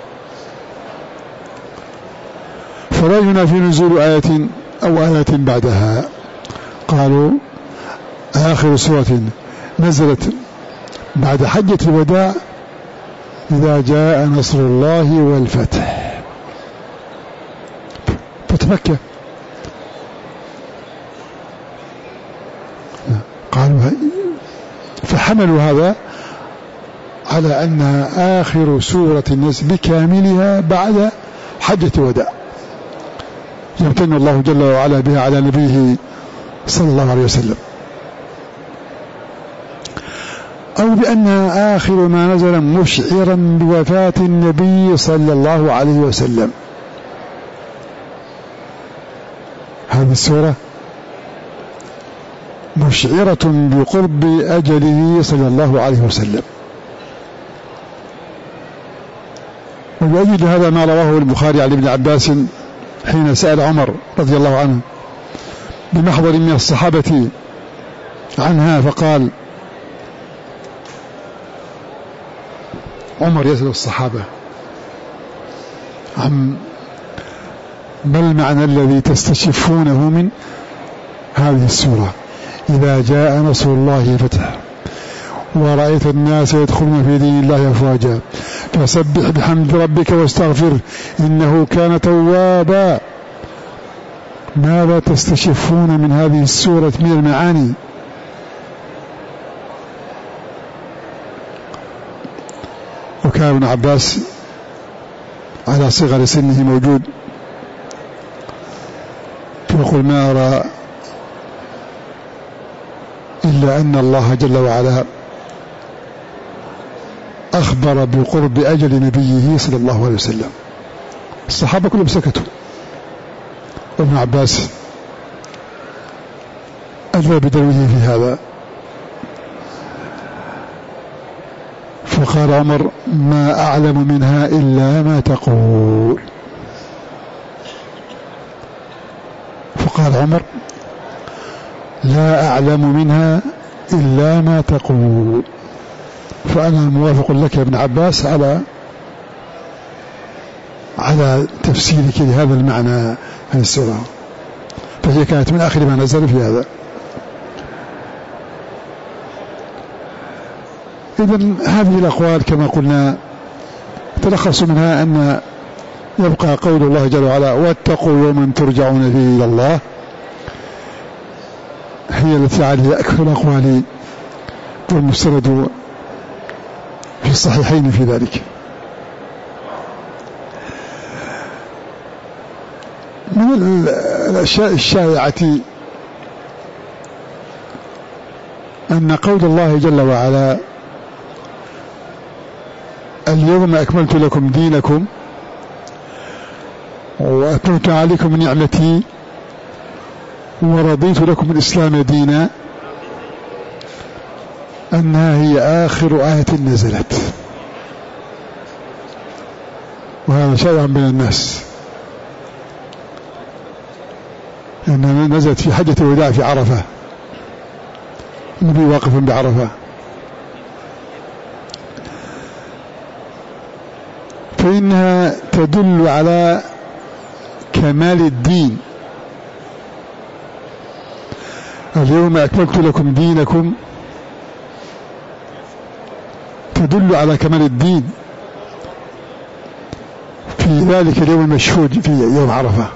فلا ينافي نزول آية أو آيات بعدها. قالوا آخر سورة نزلت بعد حجة الوداع إذا جاء نصر الله والفتح، فتح مكة. قالوا فحملوا هذا على أنها آخر سورة نزل بكاملها بعد حجة الوداع يمتن الله جل وعلا بها على نبيه صلى الله عليه وسلم، أو بأنها آخر ما نزل مشعرا بوفاة النبي صلى الله عليه وسلم. هذه السورة مشعرة بقرب أجله صلى الله عليه وسلم. ويؤيد هذا ما رواه البخاري عن ابن عباس حين سأل عمر رضي الله عنه بمحضر من الصحابة عنها، فقال عمر يسأل الصحابة عن ما المعنى الذي تستشفونه من هذه السورة: إذا جاء نصر الله الفتح ورأيت الناس يدخلون في دين الله أفواجا فسبح بحمد ربك واستغفر إنه كان توابا. ماذا تستشفون من هذه السورة من المعاني؟ وكان ابن عباس على صغر سنه موجود، فيقول: ما أرى إلا أن الله جل وعلا أخبر بقرب أجل نبيه صلى الله عليه وسلم. الصحابة كلهم سكتوا، وابن عباس أدلى بدلوه في هذا، فقال عمر: ما أعلم منها إلا ما تقول. فقال عمر: لا أعلم منها إلا ما تقول. فأنا موافق لك يا ابن عباس على على تفسيرك لهذا المعنى في السورة، فهي كانت من آخر ما نزل في هذا. إذن هذه الأقوال كما قلنا تلخص منها أن يبقى قول الله جل وعلا: واتقوا يوما ترجعون فيه إلى الله، هي التي عليها أكثر الأقوال والمستند في الصحيحين في ذلك. من الأشياء الشائعة أن قول الله جل وعلا: اليوم أكملت لكم دينكم وأتممت عليكم نعمتي ورضيت لكم الإسلام دينا، أنها هي آخر آية نزلت، وهذا شائع بين الناس، أنها نزلت في حجة الوداع في عرفة، النبي واقف بعرفة، فإنها تدل على كمال الدين. اليوم أكملت لكم دينكم تدل على كمال الدين في ذلك اليوم المشهود في يوم عرفة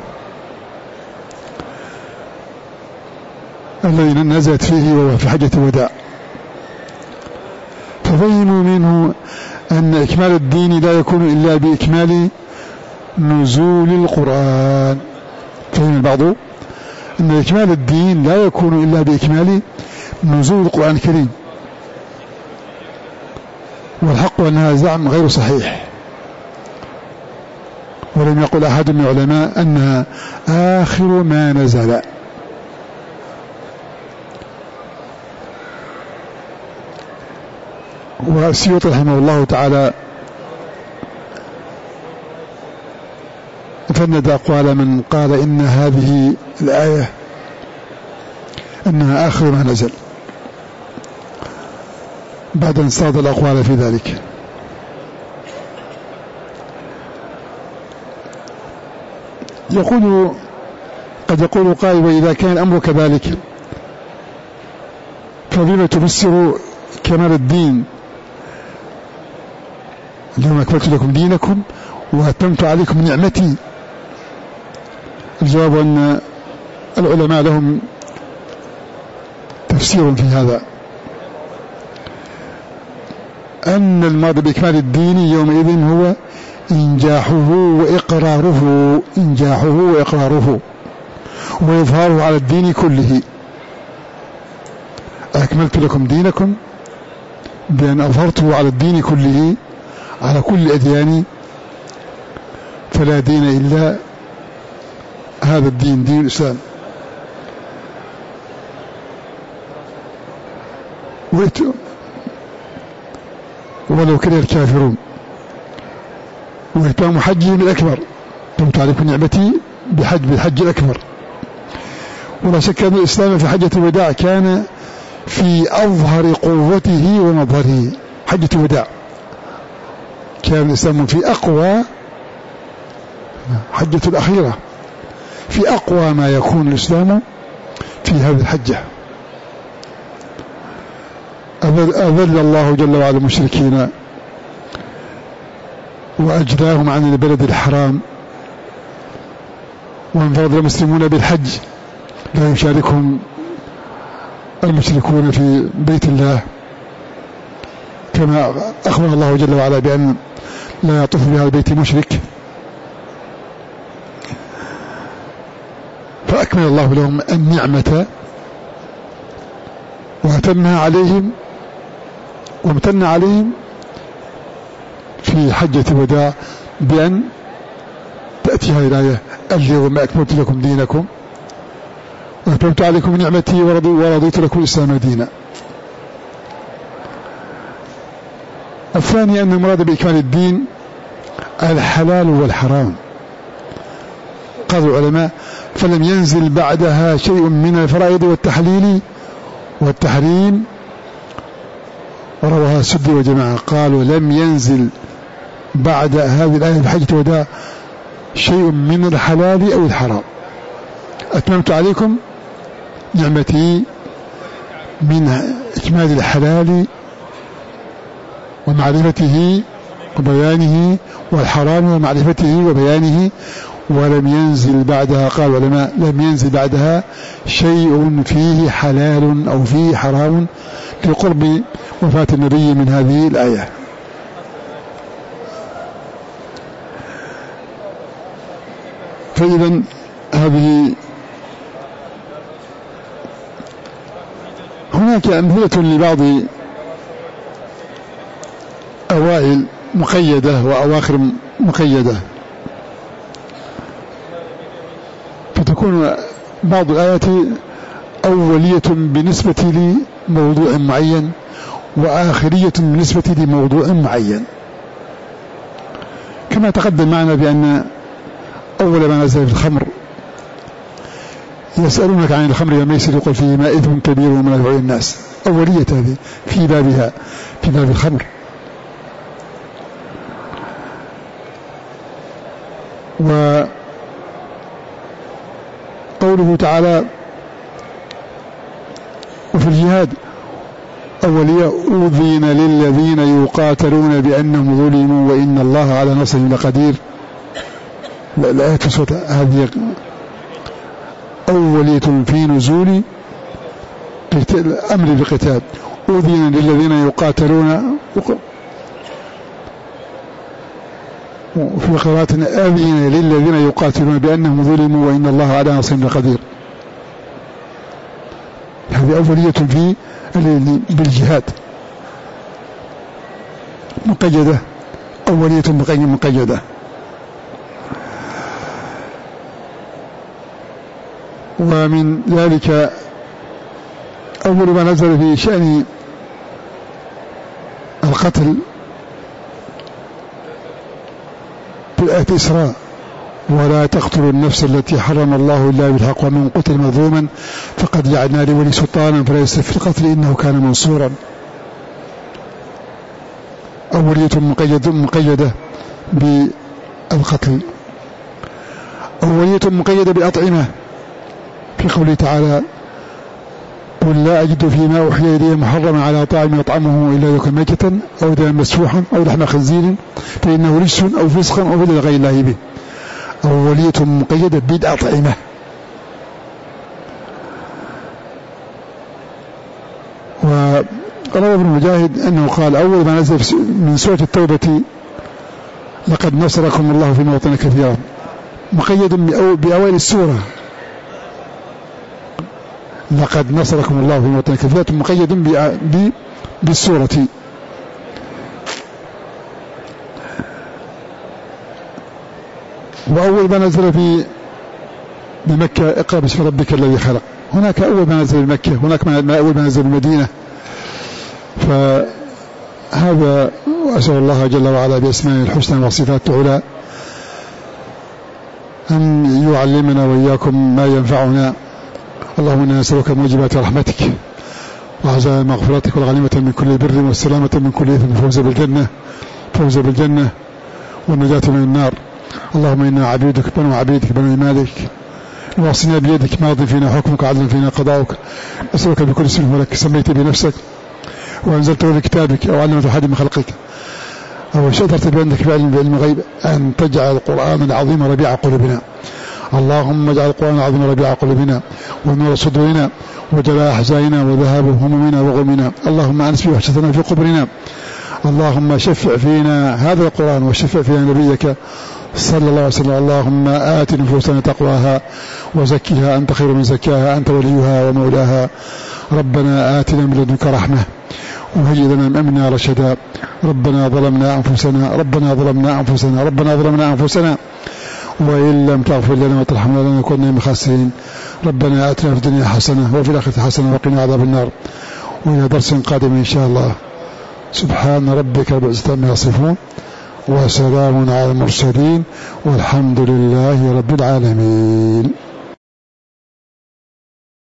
الذي نزلت فيه وهو في حجة الوداع. ففهموا منه أن إكمال الدين لا يكون إلا بإكمال نزول القرآن. فهم البعض أن إكمال الدين لا يكون إلا بإكمال نزول القرآن الكريم، والحق أنها زعم غير صحيح، ولم يقل أحد من العلماء أنها آخر ما نزل. والسيوطي رحمه الله تعالى فند أقوال من قال إن هذه الآية أنها آخر ما نزل، بعد أن استعرض الأقوال في ذلك. يقول قد يقول قائل: وإذا كان الأمر كذلك فبما تفسر كمال الدين؟ اليوم أكملت لكم دينكم وأتممت عليكم نعمتي. الجواب أن العلماء لهم تفسير في هذا، أن المراد بإكمال الدين يومئذ هو إنجاحه وإقراره إنجاحه وإقراره وإظهاره على الدين كله. أكملت لكم دينكم بأن أظهرته على الدين كله، على كل الأديان، فلا دين إلا هذا الدين، دين الإسلام. ولو كره الكافرون. وإتمام حجهم الأكبر، تمت عليكم نعمتي بحج بالحج الأكبر. ولا شك أن الإسلام في حجة الوداع كان في أظهر قوته ومظهره. حجة الوداع كان الإسلام في أقوى، حجة الأخيرة في أقوى ما يكون الإسلام في هذه الحجة. أذل الله جل وعلا المشركين وأجلاهم عن البلد الحرام، وانفرد المسلمون بالحج لا يشاركهم المشركون في بيت الله، كما أخبر الله جل وعلا بأن لا يطوف بهذا البيت مشرك. فأكمل الله لهم النعمة وأتمها عليهم وامتن عليهم في حجة الوداع بأن تأتي هذه الآية: اليوم أكملت لكم دينكم وأتممت عليكم نعمتي ورضيت لكم الإسلام دينا. الثاني أن المراد بإكمال الدين الحلال والحرام. قال العلماء: فلم ينزل بعدها شيء من الفرائض والتحليل والتحريم. وروها السدي وجماعة قالوا: لم ينزل بعد هذه الآية في حجة الوداع شيء من الحلال أو الحرام. أتممت عليكم نعمتي من إكمال الحلال ومعرفته وبيانه، والحرام ومعرفته وبيانه. ولم ينزل بعدها، قال العلماء: لم ينزل بعدها شيء فيه حلال أو فيه حرام لقرب وفاة النبي من هذه الآية. فإذا هذه هناك أمثلة لبعض أوائل مقيدة وأواخر مقيدة، فتكون بعض الآيات أولية بالنسبة لموضوع معين وآخرية بالنسبة لموضوع معين، كما تقدم معنا بأن أول ما نزل في الخمر: يسألونك عن الخمر والميسر يقول فيهما إثم كبير ومنافع للناس. أولية هذه في بابها، في باب الخمر. وقوله تعالى: وفي الجهاد أولية أذن للذين يقاتلون بأنهم ظلموا وإن الله على نصرهم لقدير. الآية في سورة هذه أولية في نزول الأمر بالقتال. أذن للذين يقاتلون، وفي قراءة أذن للذين يقاتلون بأنهم ظلموا وإن الله على نصرهم لقدير. هذه أولية في بالجهاد مقيدة، أولية مقيدة. ومن ذلك أول ما نزل في شأن القتل في آية الإسراء: ولا تقتلوا النفس التي حرم الله إلا بالحق ومن قتل مظلوما فقد جعلنا لولي سلطانا فلا يسرف في القتل إنه كان منصورا. أولية مقيدة مقيدة بالقتل. أولية مقيدة بالأطعمة في قوله تعالى: قل لا أجد فيما أوحي إلي محرما على طاعم يطعمه إلا يكون ميتة أو دما مسفوحا أو لحم خنزير فإنه رجس أو فسقا أو بدل غير الله به. أولية مقيدة بالأطعمة. وروى ابن مجاهد أنه قال: أول ما نزل من سورة التوبة: لقد نصركم الله في مواطن كثيرة. مقيد بأوائل السورة: لقد نصركم الله في مواطن كثيرة، مقيد بالسورة. وأول ما نزل في بمكة: اقرأ باسم ربك الذي خلق. هناك أول ما نزل بمكة، هناك ما أول ما نزل بالمدينة. فهذا وأسأل الله جل وعلا بأسمائه الحسنى وصفاته العلى أن يعلمنا وإياكم ما ينفعنا اللهم إنا نسألك موجبات رحمتك وعزاء مغفرتك والغنيمة من كل بر والسلامة من كل إثم فوز بالجنة فوز بالجنة والنجاة من النار. اللهم إنا عبيدك بنو عبيدك بنو مالك واصلنا بيدك ماض فينا حكمك عدل فينا قضاؤك. أسألك بكل اسم لك سميت بنفسك وأنزلته في كتابك أو علمته أحد من خلقك أو شطرت بأنك بعلم بعلم غيب أن تجعل القرآن العظيم ربيع قلوبنا. اللهم اجعل القرآن العظيم ربيع قلوبنا ونور صدورنا وجلاء أحزاننا وذهاب همومنا وغمنا. اللهم أنس به وحشتنا في قبرنا. اللهم شفع فينا هذا القرآن وشفع فينا نبيك صلى الله عليه وسلم. اللهم آت نفوسنا تقواها وزكها أنت خير من زكاها أنت وليها ومولاها. ربنا آتنا من لدنك رحمة وهيئ لنا من أمرنا رشدا. ربنا ظلمنا أنفسنا ربنا ظلمنا أنفسنا ربنا ظلمنا أنفسنا وإن لم تغفر لنا وترحمنا لنكن من الخاسرين. ربنا آتنا في الدنيا حسنة وفي الآخرة حسنة وقنا عذاب النار. وإلى درس قادم إن شاء الله. سبحان ربك رب العزة عما يصفون وسلام على المرسلين والحمد لله رب العالمين.